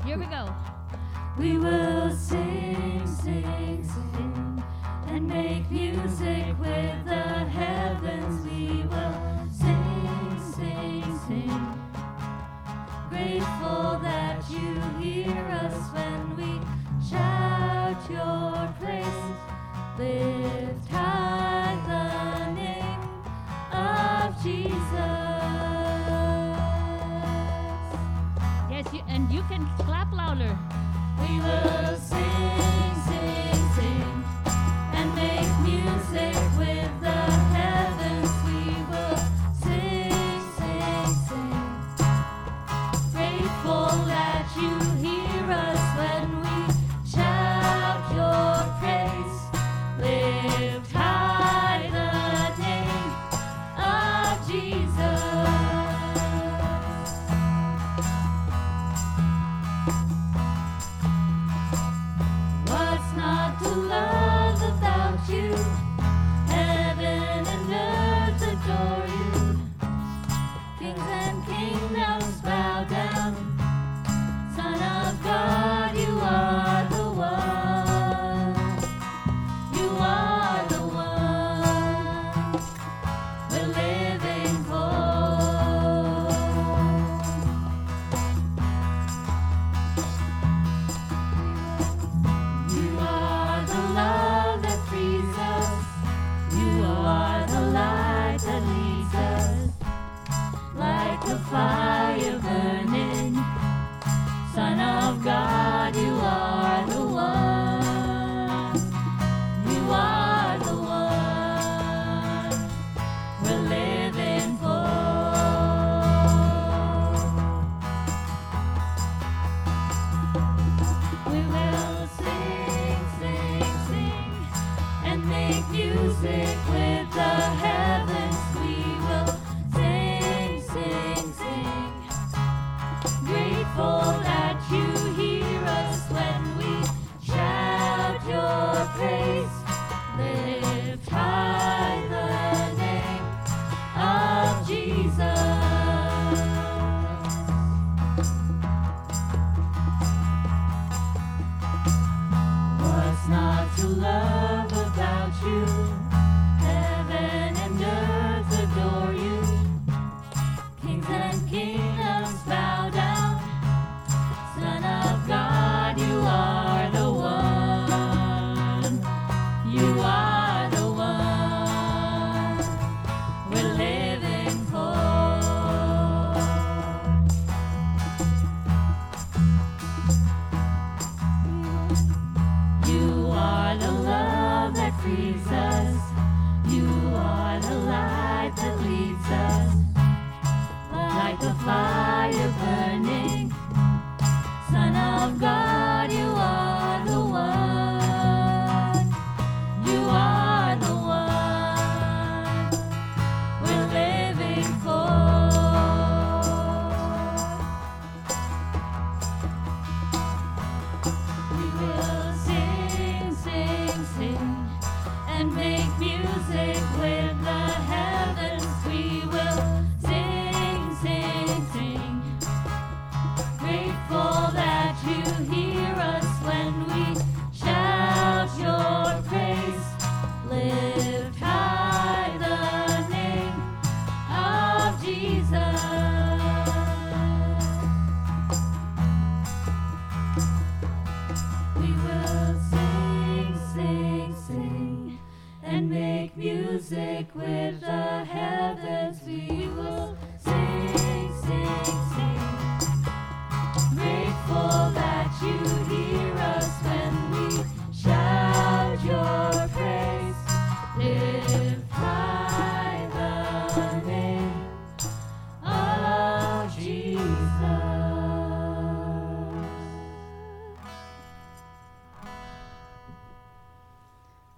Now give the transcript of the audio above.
Here we go. We will sing, sing, sing, and make music with the heavens. We will sing, sing, sing. Grateful that you hear us when we shout your praise. Lift high the name of Jesus. Yes, and you can clap louder. We will sing, sing, sing, and make music with the heavens. We will sing, sing, sing. Grateful that you hear us when we shout your praise. Lift high the name of Jesus. What's not to love about you? Heaven and earth adore you. Kings and kingdoms bow down. Son of God, you are the one. You are the one we're living for. You are the love that frees us. You are the light that leads us. Like a fire burning. Son of God, you are the one. You are the one we're living for. We will sing, sing, sing, and make music with the heavens. We will sing, sing, sing. Grateful that you hear us when we shout your praise. Lift high the name of Jesus. What's not to love about you? Heaven and earth adore you. Kings and kingdoms bow down. Son of God, you are the one. You are the one we're living for. You are the love that frees us. You are the light that leads us. Like a fire burning. Son of God, you are the one. You are the one we're living for. We will sing, sing, sing, and make music with the heavens. We will sing, sing, sing. Grateful that you hear us when we shout your praise. Lift high the name of Jesus. We will sing, sing, sing, and make music with